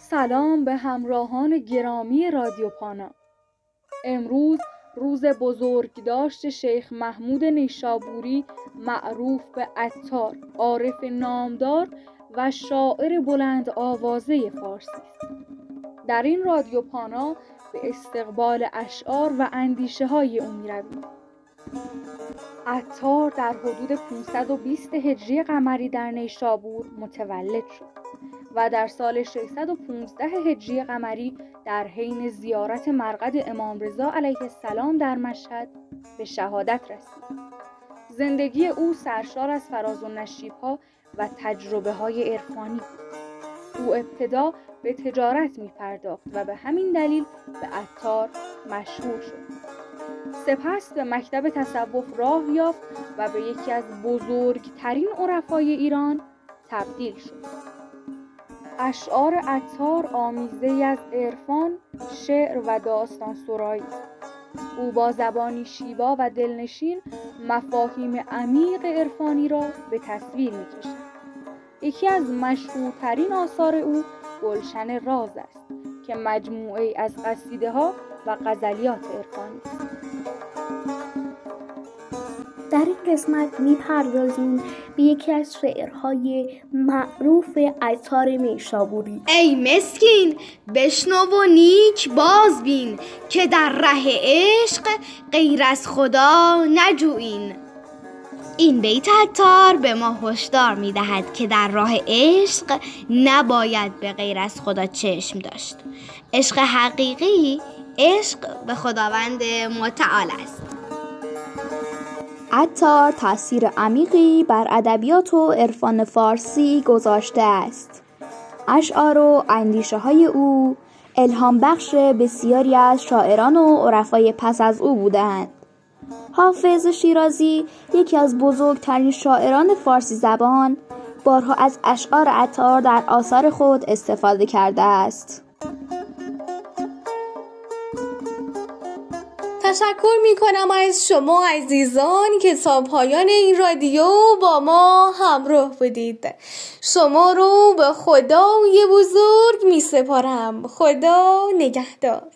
سلام به همراهان گرامی رادیو پانا. امروز روز بزرگداشت شیخ محمود نیشابوری معروف به عطار، عارف نامدار و شاعر بلند آوازه فارسی است. در این رادیو پانا به استقبال اشعار و اندیشه های او می‌رویم. عطار در حدود 520 هجری قمری در نیشابور متولد شد و در سال 615 هجری قمری در حین زیارت مرقد امام رضا علیه السلام در مشهد به شهادت رسید. زندگی او سرشار از فراز و نشیب‌ها و تجربه‌های عرفانی بود. او ابتدا به تجارت می‌پرداخت و به همین دلیل به عطار مشهور شد. سپس به مکتب تصوف راه یافت و به یکی از بزرگترین عرفای ایران تبدیل شد. اشعار عطار آمیزه‌ای از عرفان، شعر و داستان سرایی است. او با زبانی شیوا و دلنشین مفاهیم عمیق عرفانی را به تصویر می‌کشد. یکی از مشهورترین آثار او گلشن راز است که مجموعه‌ای از قصیده‌ها و غزلیات عرفانی است. در این قسمت می‌پردازیم به یکی از شعرهای معروف عطار نیشابوری. ای مسکین بشنو و نیک باز بین، که در ره عشق غیر از خدا نجویین. این بیت عطار به ما هشدار می‌دهد که در راه عشق نباید به غیر از خدا چشم داشت. عشق حقیقی عشق به خداوند متعال است. عطار تأثیر عمیقی بر ادبیات و عرفان فارسی گذاشته است. اشعار و اندیشه‌های او الهام بخش بسیاری از شاعران و عرفای پس از او بودند. حافظ شیرازی، یکی از بزرگترین شاعران فارسی زبان، بارها از اشعار عطار در آثار خود استفاده کرده است. تشکر می‌کنم از شما عزیزان که تا پایان این رادیو با ما همراه بودید. شما رو به خدای بزرگ می‌سپارم. خدا نگهدار.